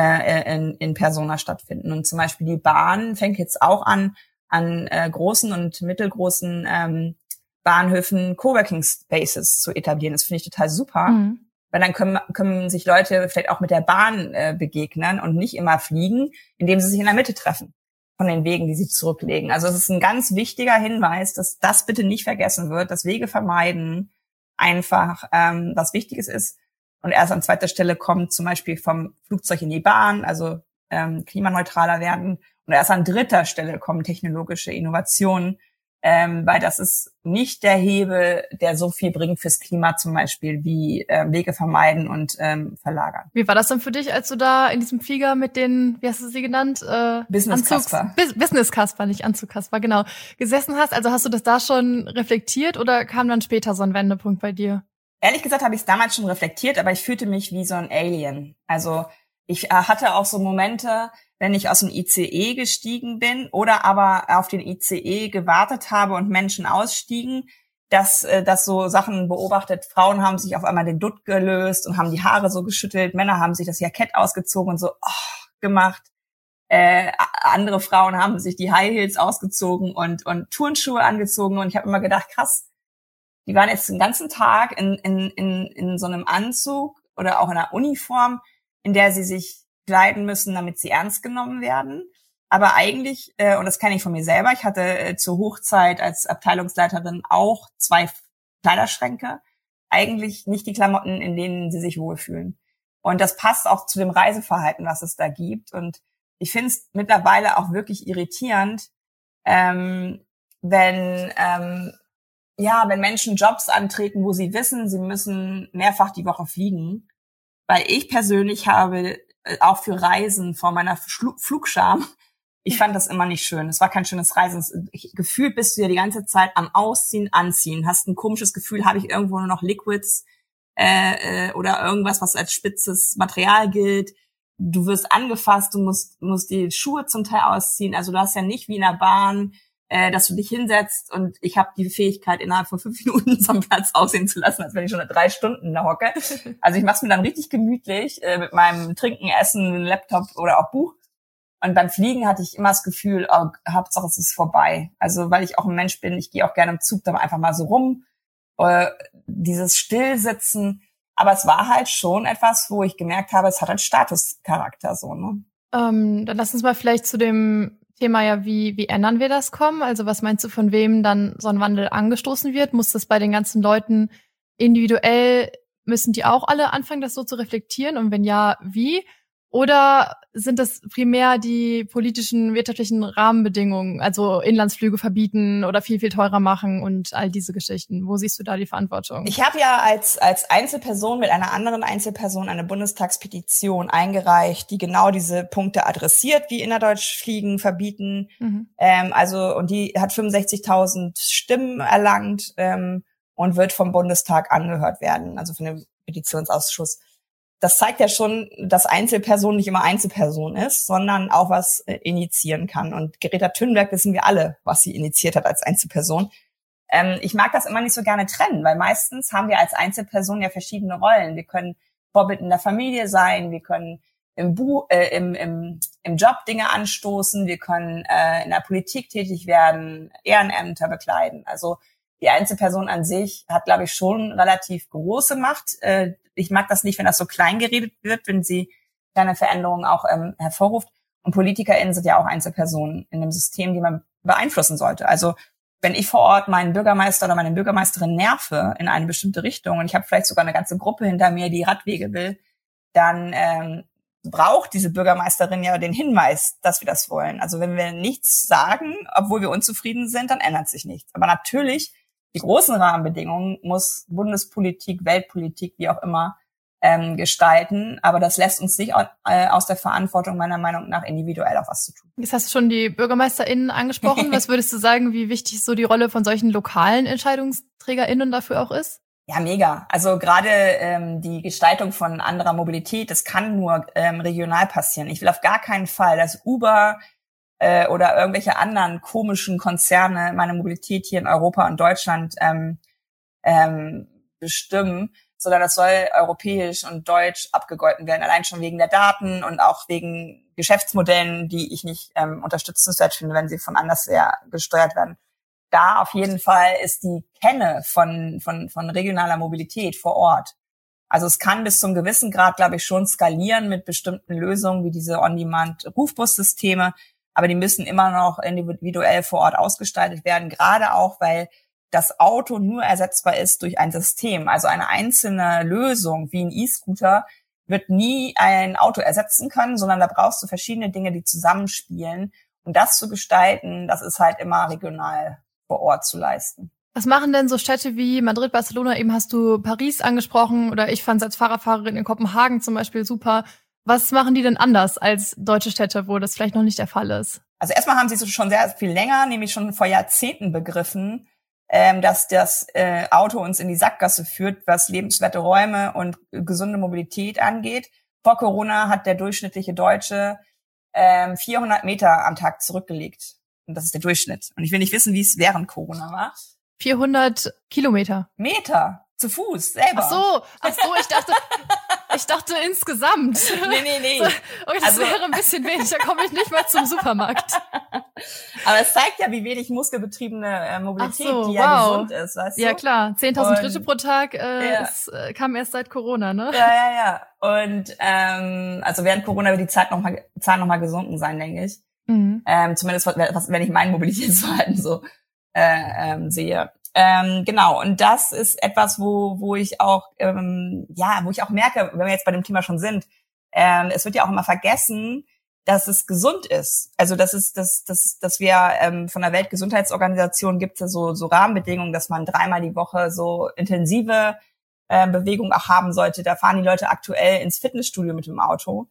in Persona stattfinden. Und zum Beispiel die Bahn fängt jetzt auch an großen und mittelgroßen Bahnhöfen Coworking Spaces zu etablieren. Das finde ich total super, weil dann können sich Leute vielleicht auch mit der Bahn begegnen und nicht immer fliegen, indem sie sich in der Mitte treffen von den Wegen, die sie zurücklegen. Also es ist ein ganz wichtiger Hinweis, dass das bitte nicht vergessen wird, dass Wege vermeiden einfach was Wichtiges ist. Und erst an zweiter Stelle kommt zum Beispiel vom Flugzeug in die Bahn, also klimaneutraler werden. Und erst an dritter Stelle kommen technologische Innovationen, weil das ist nicht der Hebel, der so viel bringt fürs Klima zum Beispiel, wie Wege vermeiden und verlagern. Wie war das denn für dich, als du da in diesem Flieger mit den, wie hast du sie genannt? Business-Kasper. Business-Kasper, nicht Anzug-Kasper, genau, gesessen hast. Also hast du das da schon reflektiert oder kam dann später so ein Wendepunkt bei dir? Ehrlich gesagt habe ich es damals schon reflektiert, aber ich fühlte mich wie so ein Alien. Also ich hatte auch so Momente, wenn ich aus dem ICE gestiegen bin oder aber auf den ICE gewartet habe und Menschen ausstiegen, dass so Sachen beobachtet. Frauen haben sich auf einmal den Dutt gelöst und haben die Haare so geschüttelt. Männer haben sich das Jackett ausgezogen und so gemacht. Andere Frauen haben sich die High Heels ausgezogen und Turnschuhe angezogen. Und ich habe immer gedacht, krass, die waren jetzt den ganzen Tag in so einem Anzug oder auch in einer Uniform, in der sie sich kleiden müssen, damit sie ernst genommen werden. Aber eigentlich, und das kenne ich von mir selber, ich hatte zur Hochzeit als Abteilungsleiterin auch 2 Kleiderschränke, eigentlich nicht die Klamotten, in denen sie sich wohlfühlen. Und das passt auch zu dem Reiseverhalten, was es da gibt. Und ich finde es mittlerweile auch wirklich irritierend, wenn Menschen Jobs antreten, wo sie wissen, sie müssen mehrfach die Woche fliegen. Weil ich persönlich habe auch für Reisen vor meiner Flugscham, ich fand das immer nicht schön. Es war kein schönes Reisen. Gefühlt bist du ja die ganze Zeit am Ausziehen, Anziehen. Hast ein komisches Gefühl, habe ich irgendwo nur noch Liquids oder irgendwas, was als spitzes Material gilt. Du wirst angefasst, du musst die Schuhe zum Teil ausziehen. Also du hast ja nicht wie in der Bahn, dass du dich hinsetzt und ich habe die Fähigkeit, innerhalb von 5 Minuten so einen Platz aussehen zu lassen, als wenn ich schon 3 Stunden da hocke. Also ich mache es mir dann richtig gemütlich mit meinem Trinken, Essen, Laptop oder auch Buch. Und beim Fliegen hatte ich immer das Gefühl, Hauptsache es ist vorbei. Also weil ich auch ein Mensch bin, ich gehe auch gerne im Zug da einfach mal so rum. Dieses Stillsitzen. Aber es war halt schon etwas, wo ich gemerkt habe, es hat einen Statuscharakter so, ne? Dann lass uns mal vielleicht zu dem Thema ja, wie ändern wir das kommen? Also was meinst du, von wem dann so ein Wandel angestoßen wird? Muss das bei den ganzen Leuten individuell, müssen die auch alle anfangen, das so zu reflektieren? Und wenn ja, wie? Oder sind das primär die politischen, wirtschaftlichen Rahmenbedingungen, also Inlandsflüge verbieten oder viel, viel teurer machen und all diese Geschichten? Wo siehst du da die Verantwortung? Ich habe ja als Einzelperson mit einer anderen Einzelperson eine Bundestagspetition eingereicht, die genau diese Punkte adressiert, wie innerdeutsch Fliegen verbieten. Und die hat 65.000 Stimmen erlangt und wird vom Bundestag angehört werden, also von dem Petitionsausschuss. Das zeigt ja schon, dass Einzelperson nicht immer Einzelperson ist, sondern auch was initiieren kann. Und Greta Thunberg wissen wir alle, was sie initiiert hat als Einzelperson. Ich mag das immer nicht so gerne trennen, weil meistens haben wir als Einzelperson ja verschiedene Rollen. Wir können Vorbild in der Familie sein, wir können im Job Dinge anstoßen, wir können in der Politik tätig werden, Ehrenämter bekleiden. Also die Einzelperson an sich hat, glaube ich, schon relativ große Macht. Ich mag das nicht, wenn das so klein geredet wird, wenn sie kleine Veränderungen auch hervorruft. Und PolitikerInnen sind ja auch Einzelpersonen in dem System, die man beeinflussen sollte. Also wenn ich vor Ort meinen Bürgermeister oder meine Bürgermeisterin nerve in eine bestimmte Richtung und ich habe vielleicht sogar eine ganze Gruppe hinter mir, die Radwege will, dann braucht diese Bürgermeisterin ja den Hinweis, dass wir das wollen. Also wenn wir nichts sagen, obwohl wir unzufrieden sind, dann ändert sich nichts. Aber natürlich, die großen Rahmenbedingungen muss Bundespolitik, Weltpolitik, wie auch immer, gestalten. Aber das lässt uns nicht aus der Verantwortung, meiner Meinung nach, individuell auch was zu tun. Jetzt hast du schon die BürgermeisterInnen angesprochen. Was würdest du sagen, wie wichtig so die Rolle von solchen lokalen EntscheidungsträgerInnen dafür auch ist? Ja, mega. Also gerade die Gestaltung von anderer Mobilität, das kann nur regional passieren. Ich will auf gar keinen Fall, dass Uber oder irgendwelche anderen komischen Konzerne meine Mobilität hier in Europa und Deutschland bestimmen, sondern das soll europäisch und deutsch abgegolten werden, allein schon wegen der Daten und auch wegen Geschäftsmodellen, die ich nicht unterstützenswert finde, wenn sie von andersher gesteuert werden. Da auf jeden Fall ist die Kenne von regionaler Mobilität vor Ort. Also es kann bis zum gewissen Grad, glaube ich, schon skalieren mit bestimmten Lösungen wie diese On-Demand-Rufbussysteme, aber die müssen immer noch individuell vor Ort ausgestaltet werden, gerade auch, weil das Auto nur ersetzbar ist durch ein System. Also eine einzelne Lösung wie ein E-Scooter wird nie ein Auto ersetzen können, sondern da brauchst du verschiedene Dinge, die zusammenspielen. Und das zu gestalten, das ist halt immer regional vor Ort zu leisten. Was machen denn so Städte wie Madrid, Barcelona, eben hast du Paris angesprochen, oder ich fand es als Fahrradfahrerin in Kopenhagen zum Beispiel super. Was machen die denn anders als deutsche Städte, wo das vielleicht noch nicht der Fall ist? Also erstmal haben sie es schon sehr viel länger, nämlich schon vor Jahrzehnten begriffen, dass das Auto uns in die Sackgasse führt, was lebenswerte Räume und gesunde Mobilität angeht. Vor Corona hat der durchschnittliche Deutsche 400 Meter am Tag zurückgelegt. Und das ist der Durchschnitt. Und ich will nicht wissen, wie es während Corona war. 400 Kilometer. Meter. Zu Fuß, selber. Ach so, ich dachte insgesamt. Nee. Das wäre ein bisschen wenig, da komme ich nicht mal zum Supermarkt. Aber es zeigt ja, wie wenig muskelbetriebene Mobilität, die ja gesund ist, weißt du? Ja, klar, 10.000 Schritte pro Tag, es kam erst seit Corona, ne? Ja. Und also während Corona wird die Zahl noch mal gesunken sein, denke ich. Mhm. Zumindest wenn ich mein Mobilitätsverhalten so sehe. Genau, und das ist etwas, wo ich auch merke, wenn wir jetzt bei dem Thema schon sind, es wird ja auch immer vergessen, dass es gesund ist. Also dass wir von der Weltgesundheitsorganisation gibt es ja so Rahmenbedingungen, dass man 3-mal die Woche so intensive Bewegung auch haben sollte. Da fahren die Leute aktuell ins Fitnessstudio mit dem Auto.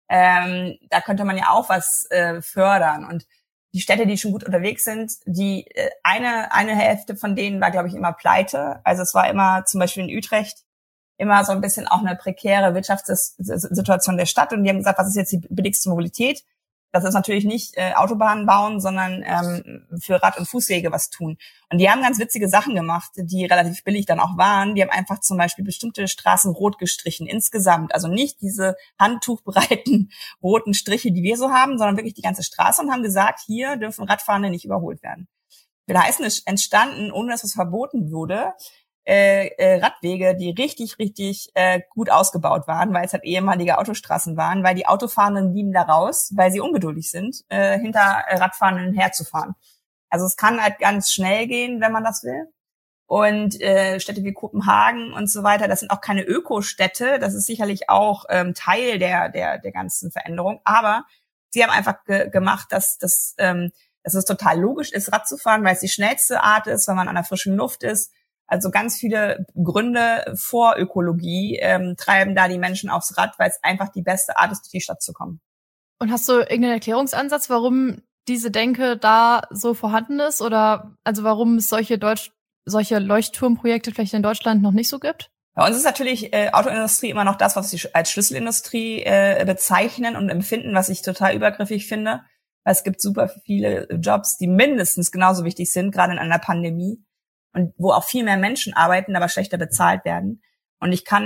Da könnte man ja auch was fördern. Und die Städte, die schon gut unterwegs sind, die eine Hälfte von denen war, glaube ich, immer pleite. Also es war immer zum Beispiel in Utrecht immer so ein bisschen auch eine prekäre Wirtschaftssituation der Stadt. Und die haben gesagt, was ist jetzt die billigste Mobilität? Das ist natürlich nicht Autobahnen bauen, sondern für Rad- und Fußwege was tun. Und die haben ganz witzige Sachen gemacht, die relativ billig dann auch waren. Die haben einfach zum Beispiel bestimmte Straßen rot gestrichen insgesamt. Also nicht diese handtuchbreiten roten Striche, die wir so haben, sondern wirklich die ganze Straße, und haben gesagt, hier dürfen Radfahrende nicht überholt werden. Will heißen, es entstanden, ohne dass es verboten wurde, Radwege, die richtig gut ausgebaut waren, weil es halt ehemalige Autostraßen waren, weil die Autofahrenden lieben da raus, weil sie ungeduldig sind, hinter Radfahrenden herzufahren. Also es kann halt ganz schnell gehen, wenn man das will. Und Städte wie Kopenhagen und so weiter, das sind auch keine Ökostädte, das ist sicherlich auch Teil der ganzen Veränderung, aber sie haben einfach gemacht, dass es total logisch ist, Rad zu fahren, weil es die schnellste Art ist, wenn man an der frischen Luft ist. Also ganz viele Gründe vor Ökologie treiben da die Menschen aufs Rad, weil es einfach die beste Art ist, durch die Stadt zu kommen. Und hast du irgendeinen Erklärungsansatz, warum diese Denke da so vorhanden ist? Oder also warum es solche Leuchtturmprojekte vielleicht in Deutschland noch nicht so gibt? Bei uns ist natürlich Autoindustrie immer noch das, was sie als Schlüsselindustrie bezeichnen und empfinden, was ich total übergriffig finde. Weil es gibt super viele Jobs, die mindestens genauso wichtig sind, gerade in einer Pandemie. Und wo auch viel mehr Menschen arbeiten, aber schlechter bezahlt werden. Und ich kann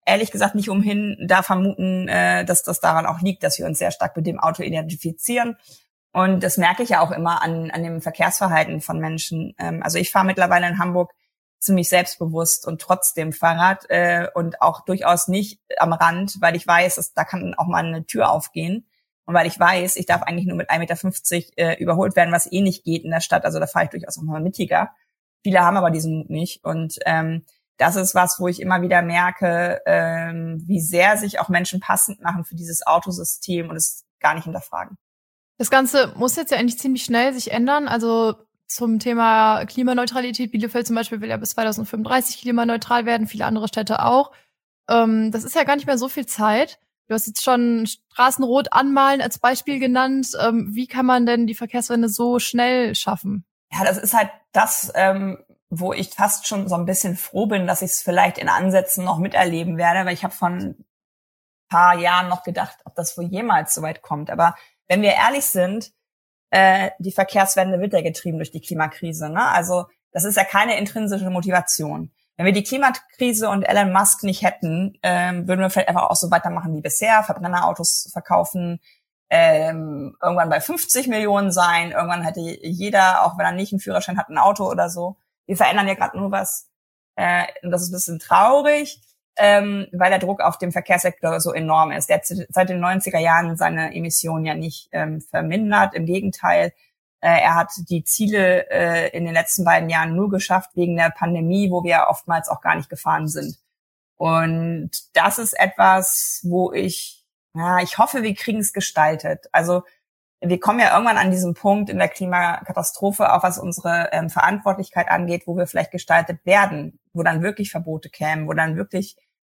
ehrlich gesagt nicht umhin, da vermuten, dass das daran auch liegt, dass wir uns sehr stark mit dem Auto identifizieren. Und das merke ich ja auch immer an dem Verkehrsverhalten von Menschen. Also ich fahre mittlerweile in Hamburg ziemlich selbstbewusst und trotzdem Fahrrad und auch durchaus nicht am Rand, weil ich weiß, da kann auch mal eine Tür aufgehen. Und weil ich weiß, ich darf eigentlich nur mit 1,50 Meter überholt werden, was eh nicht geht in der Stadt. Also da fahre ich durchaus auch mal mittiger. Viele haben aber diesen Mut nicht. Und das ist was, wo ich immer wieder merke, wie sehr sich auch Menschen passend machen für dieses Autosystem und es gar nicht hinterfragen. Das Ganze muss jetzt ja eigentlich ziemlich schnell sich ändern. Also zum Thema Klimaneutralität. Bielefeld zum Beispiel will ja bis 2035 klimaneutral werden, viele andere Städte auch. Das ist ja gar nicht mehr so viel Zeit. Du hast jetzt schon Straßenrot anmalen als Beispiel genannt. Wie kann man denn die Verkehrswende so schnell schaffen? Ja, das ist halt das, wo ich fast schon so ein bisschen froh bin, dass ich es vielleicht in Ansätzen noch miterleben werde, weil ich habe von ein paar Jahren noch gedacht, ob das wohl jemals so weit kommt. Aber wenn wir ehrlich sind, die Verkehrswende wird ja getrieben durch die Klimakrise, ne? Also das ist ja keine intrinsische Motivation. Wenn wir die Klimakrise und Elon Musk nicht hätten, würden wir vielleicht einfach auch so weitermachen wie bisher, Verbrennerautos verkaufen, irgendwann bei 50 Millionen sein, irgendwann hätte jeder, auch wenn er nicht einen Führerschein hat, ein Auto oder so. Wir verändern ja gerade nur was, und das ist ein bisschen traurig, weil der Druck auf dem Verkehrssektor so enorm ist. Der hat seit den 90er Jahren seine Emissionen ja nicht vermindert. Im Gegenteil, er hat die Ziele in den letzten beiden Jahren nur geschafft wegen der Pandemie, wo wir oftmals auch gar nicht gefahren sind. Und das ist etwas, wo ich hoffe, wir kriegen es gestaltet. Also wir kommen ja irgendwann an diesen Punkt in der Klimakatastrophe, auch was unsere Verantwortlichkeit angeht, wo wir vielleicht gestaltet werden, wo dann wirklich Verbote kämen, wo dann wirklich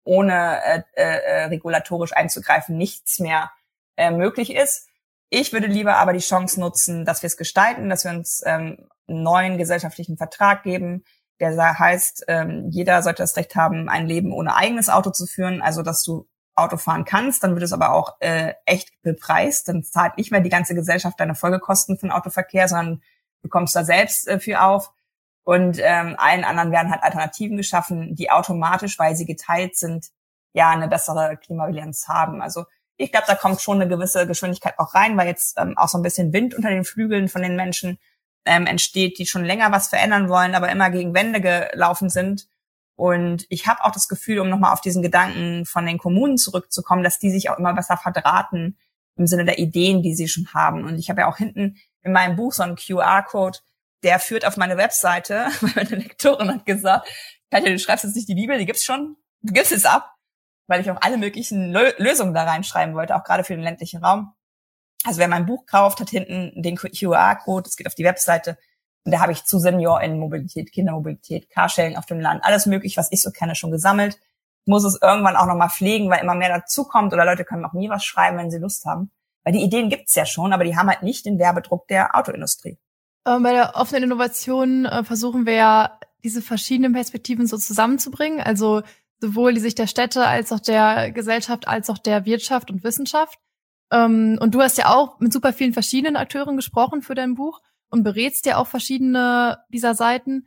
ohne regulatorisch einzugreifen nichts mehr möglich ist. Ich würde lieber aber die Chance nutzen, dass wir es gestalten, dass wir uns einen neuen gesellschaftlichen Vertrag geben, der heißt, jeder sollte das Recht haben, ein Leben ohne eigenes Auto zu führen, also dass du Auto fahren kannst, dann wird es aber auch echt bepreist, dann zahlt nicht mehr die ganze Gesellschaft deine Folgekosten für den Autoverkehr, sondern du kommst da selbst für auf. Und allen anderen werden halt Alternativen geschaffen, die automatisch, weil sie geteilt sind, ja eine bessere Klimabilanz haben. Also ich glaube, da kommt schon eine gewisse Geschwindigkeit auch rein, weil jetzt auch so ein bisschen Wind unter den Flügeln von den Menschen entsteht, die schon länger was verändern wollen, aber immer gegen Wände gelaufen sind. Und ich habe auch das Gefühl, um nochmal auf diesen Gedanken von den Kommunen zurückzukommen, dass die sich auch immer besser verdrahten im Sinne der Ideen, die sie schon haben. Und ich habe ja auch hinten in meinem Buch so einen QR-Code, der führt auf meine Webseite, weil meine Lektorin hat gesagt, Katja, du schreibst jetzt nicht die Bibel, die gibt's schon, du gibst es ab, weil ich auch alle möglichen Lösungen da reinschreiben wollte, auch gerade für den ländlichen Raum. Also wer mein Buch kauft, hat hinten den QR-Code, es geht auf die Webseite und da habe ich zu SeniorInnen-Mobilität, Kindermobilität, Carsharing auf dem Land, alles mögliche, was ich so kenne, schon gesammelt. Ich muss es irgendwann auch nochmal pflegen, weil immer mehr dazukommt oder Leute können auch nie was schreiben, wenn sie Lust haben. Weil die Ideen gibt's ja schon, aber die haben halt nicht den Werbedruck der Autoindustrie. Bei der offenen Innovation versuchen wir ja, diese verschiedenen Perspektiven so zusammenzubringen, also sowohl die Sicht der Städte als auch der Gesellschaft als auch der Wirtschaft und Wissenschaft. Und du hast ja auch mit super vielen verschiedenen Akteuren gesprochen für dein Buch und berätst ja auch verschiedene dieser Seiten.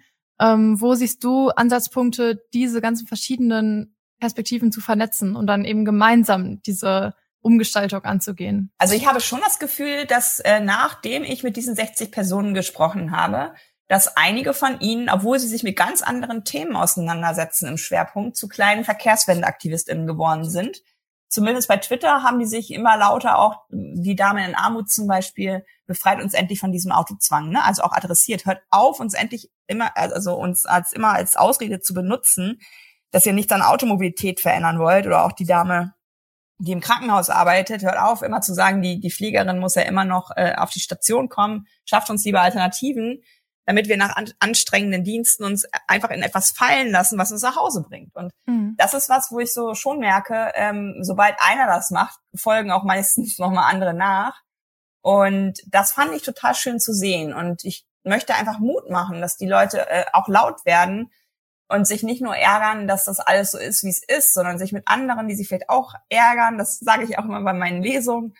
Wo siehst du Ansatzpunkte, diese ganzen verschiedenen Perspektiven zu vernetzen und dann eben gemeinsam diese Umgestaltung anzugehen? Also ich habe schon das Gefühl, dass nachdem ich mit diesen 60 Personen gesprochen habe, dass einige von ihnen, obwohl sie sich mit ganz anderen Themen auseinandersetzen im Schwerpunkt, zu kleinen VerkehrswendeaktivistInnen geworden sind. Zumindest bei Twitter haben die sich immer lauter, auch die Dame in Armut zum Beispiel, befreit uns endlich von diesem Autozwang, ne? Also auch adressiert, hört auf, uns endlich immer, also uns als Ausrede zu benutzen, dass ihr nichts an Automobilität verändern wollt, oder auch die Dame, die im Krankenhaus arbeitet, hört auf, immer zu sagen, die Pflegerin muss ja immer noch auf die Station kommen, schafft uns lieber Alternativen, damit wir nach anstrengenden Diensten uns einfach in etwas fallen lassen, was uns nach Hause bringt. Und das ist was, wo ich so schon merke, sobald einer das macht, folgen auch meistens nochmal andere nach. Und das fand ich total schön zu sehen. Und ich möchte einfach Mut machen, dass die Leute auch laut werden und sich nicht nur ärgern, dass das alles so ist, wie es ist, sondern sich mit anderen, die sich vielleicht auch ärgern, das sage ich auch immer bei meinen Lesungen,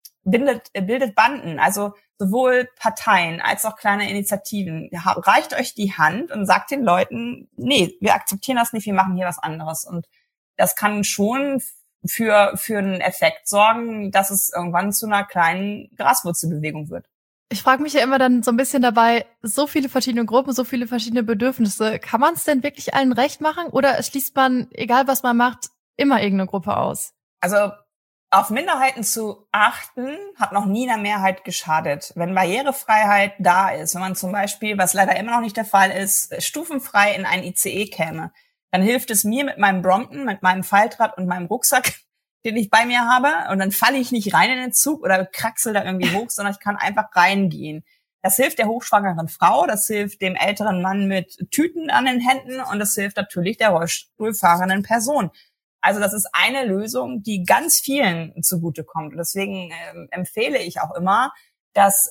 bildet Banden, also sowohl Parteien als auch kleine Initiativen. Reicht euch die Hand und sagt den Leuten, nee, wir akzeptieren das nicht, wir machen hier was anderes. Und das kann schon für einen Effekt sorgen, dass es irgendwann zu einer kleinen Graswurzelbewegung wird. Ich frage mich ja immer dann so ein bisschen dabei, so viele verschiedene Gruppen, so viele verschiedene Bedürfnisse. Kann man es denn wirklich allen recht machen oder schließt man, egal was man macht, immer irgendeine Gruppe aus? Also auf Minderheiten zu achten, hat noch nie einer Mehrheit geschadet. Wenn Barrierefreiheit da ist, wenn man zum Beispiel, was leider immer noch nicht der Fall ist, stufenfrei in ein ICE käme, dann hilft es mir mit meinem Brompton, mit meinem Faltrad und meinem Rucksack, den ich bei mir habe, und dann falle ich nicht rein in den Zug oder kraxel da irgendwie hoch, sondern ich kann einfach reingehen. Das hilft der hochschwangeren Frau, das hilft dem älteren Mann mit Tüten an den Händen und das hilft natürlich der rollstuhlfahrenden Person. Also das ist eine Lösung, die ganz vielen zugutekommt. Und deswegen empfehle ich auch immer, dass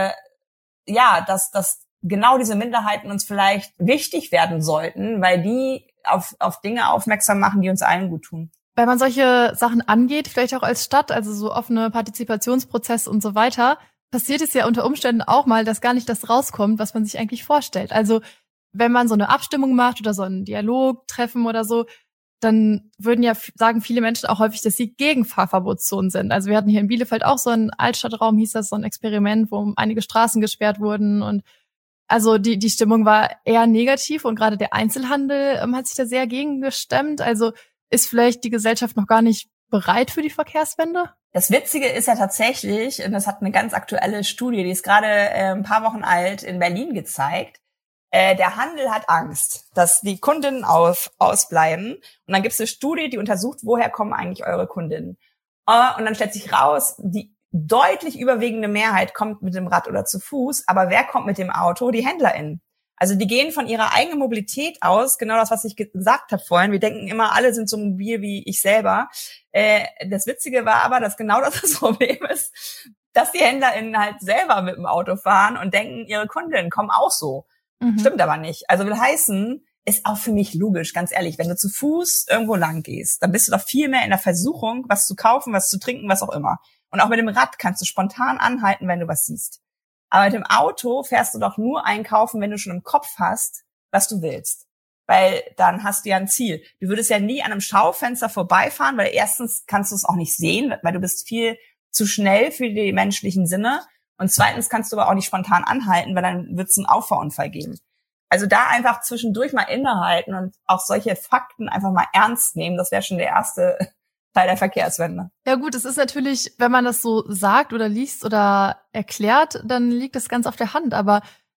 genau diese Minderheiten uns vielleicht wichtig werden sollten, weil die auf Dinge aufmerksam machen, die uns allen gut tun. Wenn man solche Sachen angeht, vielleicht auch als Stadt, also so offene Partizipationsprozesse und so weiter, passiert es ja unter Umständen auch mal, dass gar nicht das rauskommt, was man sich eigentlich vorstellt. Also wenn man so eine Abstimmung macht oder so einen Dialog treffen oder so, dann sagen viele Menschen auch häufig, dass sie gegen Fahrverbotszonen sind. Also wir hatten hier in Bielefeld auch so einen Altstadtraum, hieß das, so ein Experiment, wo einige Straßen gesperrt wurden und also die Stimmung war eher negativ und gerade der Einzelhandel hat sich da sehr gegen gestemmt. Also ist vielleicht die Gesellschaft noch gar nicht bereit für die Verkehrswende? Das Witzige ist ja tatsächlich, und das hat eine ganz aktuelle Studie, die ist gerade ein paar Wochen alt, in Berlin gezeigt, der Handel hat Angst, dass die Kundinnen ausbleiben. Und dann gibt es eine Studie, die untersucht, woher kommen eigentlich eure Kundinnen. Und dann stellt sich raus, die deutlich überwiegende Mehrheit kommt mit dem Rad oder zu Fuß, aber wer kommt mit dem Auto? Die HändlerInnen. Also die gehen von ihrer eigenen Mobilität aus, genau das, was ich gesagt habe vorhin. Wir denken immer, alle sind so mobil wie ich selber. Das Witzige war aber, dass genau das Problem ist, dass die HändlerInnen halt selber mit dem Auto fahren und denken, ihre Kundinnen kommen auch so. Mhm. Stimmt aber nicht. Also will heißen, ist auch für mich logisch, ganz ehrlich, wenn du zu Fuß irgendwo lang gehst, dann bist du doch viel mehr in der Versuchung, was zu kaufen, was zu trinken, was auch immer. Und auch mit dem Rad kannst du spontan anhalten, wenn du was siehst. Aber mit dem Auto fährst du doch nur einkaufen, wenn du schon im Kopf hast, was du willst. Weil dann hast du ja ein Ziel. Du würdest ja nie an einem Schaufenster vorbeifahren, weil erstens kannst du es auch nicht sehen, weil du bist viel zu schnell für die menschlichen Sinne. Und zweitens kannst du aber auch nicht spontan anhalten, weil dann wird es einen Auffahrunfall geben. Also da einfach zwischendurch mal innehalten und auch solche Fakten einfach mal ernst nehmen, das wäre schon der erste Teil der Verkehrswende. Ja gut, es ist natürlich, wenn man das so sagt oder liest oder erklärt, dann liegt das ganz auf der Hand. Aber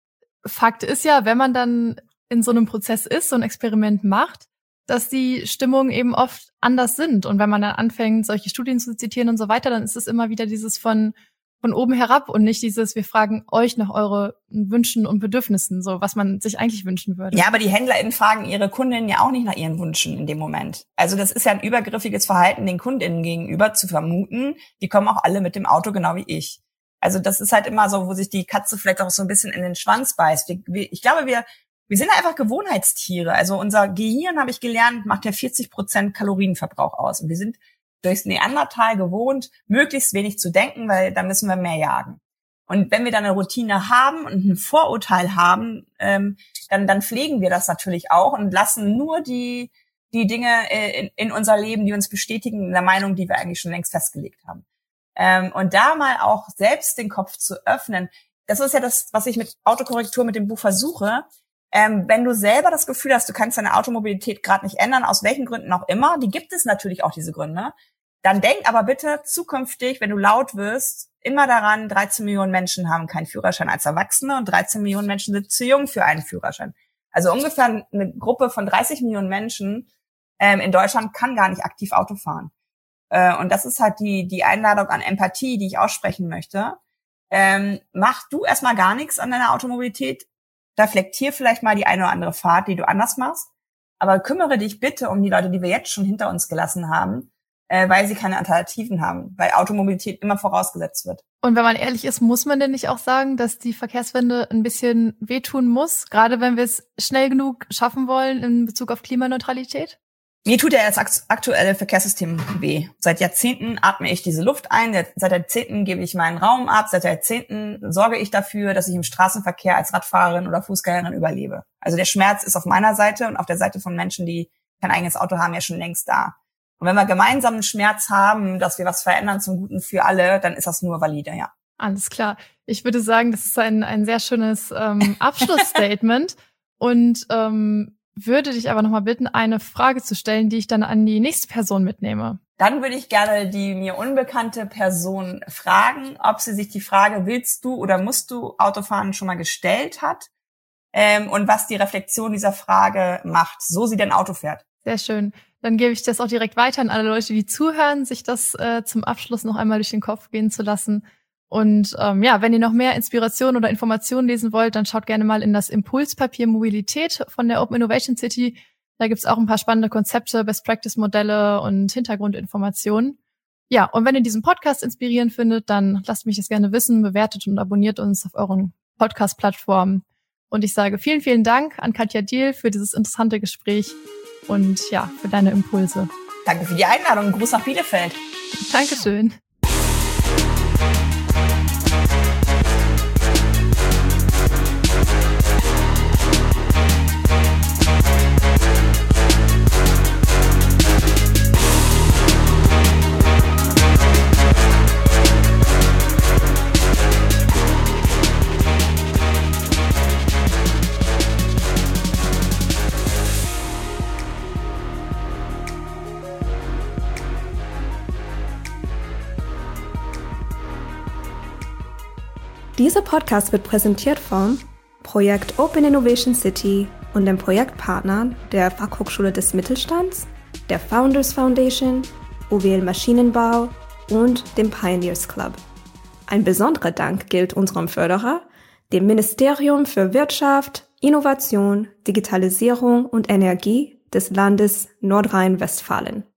Fakt ist ja, wenn man dann in so einem Prozess ist, so ein Experiment macht, dass die Stimmungen eben oft anders sind. Und wenn man dann anfängt, solche Studien zu zitieren und so weiter, dann ist es immer wieder dieses von oben herab und nicht dieses, wir fragen euch nach euren Wünschen und Bedürfnissen, so was man sich eigentlich wünschen würde. Ja, aber die HändlerInnen fragen ihre Kundinnen ja auch nicht nach ihren Wünschen in dem Moment. Also das ist ja ein übergriffiges Verhalten den KundInnen gegenüber, zu vermuten, die kommen auch alle mit dem Auto genau wie ich. Also das ist halt immer so, wo sich die Katze vielleicht auch so ein bisschen in den Schwanz beißt. Ich glaube, wir sind einfach Gewohnheitstiere. Also unser Gehirn, habe ich gelernt, macht ja 40% Kalorienverbrauch aus. Und wir sind durchs Neandertal gewohnt, möglichst wenig zu denken, weil da müssen wir mehr jagen. Und wenn wir dann eine Routine haben und ein Vorurteil haben, dann pflegen wir das natürlich auch und lassen nur die Dinge in unser Leben, die uns bestätigen in der Meinung, die wir eigentlich schon längst festgelegt haben. Und da mal auch selbst den Kopf zu öffnen, das ist ja das, was ich mit Autokorrektur mit dem Buch versuche. Wenn du selber das Gefühl hast, du kannst deine Automobilität gerade nicht ändern, aus welchen Gründen auch immer, die gibt es natürlich auch, diese Gründe, dann denk aber bitte zukünftig, wenn du laut wirst, immer daran, 13 Millionen Menschen haben keinen Führerschein als Erwachsene und 13 Millionen Menschen sind zu jung für einen Führerschein. Also ungefähr eine Gruppe von 30 Millionen Menschen in Deutschland kann gar nicht aktiv Auto fahren. Und das ist halt die Einladung an Empathie, die ich aussprechen möchte. Mach du erstmal gar nichts an deiner Automobilität, reflektier vielleicht mal die eine oder andere Fahrt, die du anders machst, aber kümmere dich bitte um die Leute, die wir jetzt schon hinter uns gelassen haben, weil sie keine Alternativen haben, weil Automobilität immer vorausgesetzt wird. Und wenn man ehrlich ist, muss man denn nicht auch sagen, dass die Verkehrswende ein bisschen wehtun muss, gerade wenn wir es schnell genug schaffen wollen in Bezug auf Klimaneutralität? Mir tut ja das aktuelle Verkehrssystem weh. Seit Jahrzehnten atme ich diese Luft ein, seit Jahrzehnten gebe ich meinen Raum ab, seit Jahrzehnten sorge ich dafür, dass ich im Straßenverkehr als Radfahrerin oder Fußgängerin überlebe. Also der Schmerz ist auf meiner Seite und auf der Seite von Menschen, die kein eigenes Auto haben, ja schon längst da. Und wenn wir gemeinsam einen Schmerz haben, dass wir was verändern zum Guten für alle, dann ist das nur valide, ja. Alles klar. Ich würde sagen, das ist ein sehr schönes Abschlussstatement und würde dich aber nochmal bitten, eine Frage zu stellen, die ich dann an die nächste Person mitnehme. Dann würde ich gerne die mir unbekannte Person fragen, ob sie sich die Frage, willst du oder musst du Autofahren, schon mal gestellt hat und was die Reflexion dieser Frage macht, so sie denn Auto fährt. Sehr schön. Dann gebe ich das auch direkt weiter an alle Leute, die zuhören, sich das zum Abschluss noch einmal durch den Kopf gehen zu lassen. Und wenn ihr noch mehr Inspiration oder Informationen lesen wollt, dann schaut gerne mal in das Impulspapier Mobilität von der Open Innovation City. Da gibt's auch ein paar spannende Konzepte, Best-Practice-Modelle und Hintergrundinformationen. Ja, und wenn ihr diesen Podcast inspirierend findet, dann lasst mich das gerne wissen, bewertet und abonniert uns auf euren Podcast-Plattformen. Und ich sage vielen, vielen Dank an Katja Diehl für dieses interessante Gespräch und ja, für deine Impulse. Danke für die Einladung. Gruß nach Bielefeld. Dankeschön. Dieser Podcast wird präsentiert vom Projekt Open Innovation City und den Projektpartnern der Fachhochschule des Mittelstands, der Founders Foundation, OWL Maschinenbau und dem Pioneers Club. Ein besonderer Dank gilt unserem Förderer, dem Ministerium für Wirtschaft, Innovation, Digitalisierung und Energie des Landes Nordrhein-Westfalen.